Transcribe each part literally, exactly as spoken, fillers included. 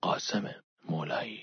قاسم مولایی.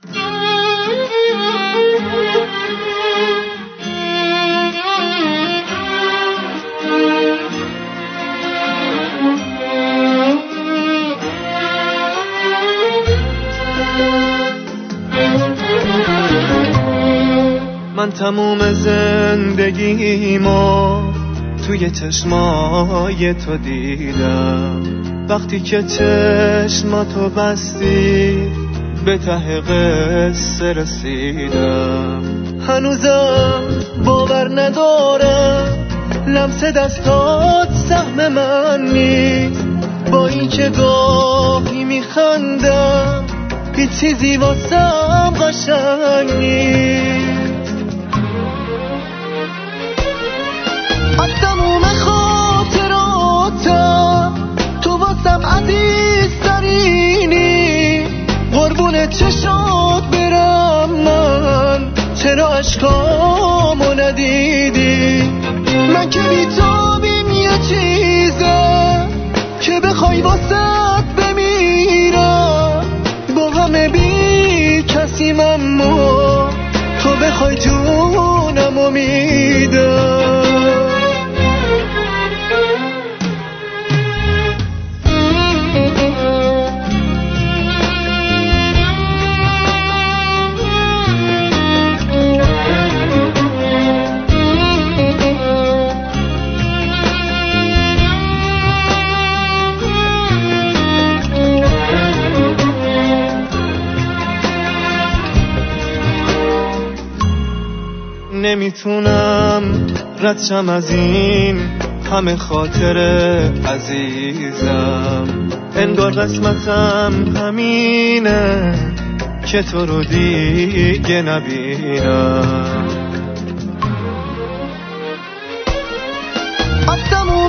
من تموم زندگیمو توی چشمای تو دیدم، وقتی که چشماتو بستی به ته قصه رسیدم. هنوزم باور ندارم لمس دستات سهم من نیست، با این که گاهی میخندم هیچ چیزی واسم قشنگ نیست. از تموم خاطراتم تو واسم عزیز ترینی، قربون چشات برم من چرا عشقامو ندیدی. من که بیتابیم یه چیزه که بخوای واسط بمیرم، با همه بی کسیم اما تو بخوای جونمو میدم. نمیتونم ردشم از این همه خاطر عزیزم، انگار قسمتم همینه که تو رو دیگه نبینم. از تموم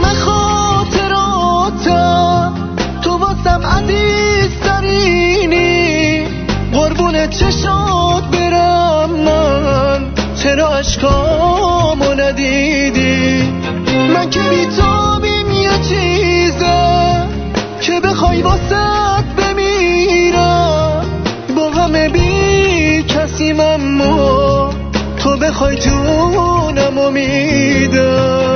خاطراتم تو واسم عزیز ترینی، قربون چشات برم من چرا عشقامو ندیدی. من که بیتابیم یه چیزه که بخوای واسط بمیرم، با همه بی کسیم اما تو بخوای جونمو میدم.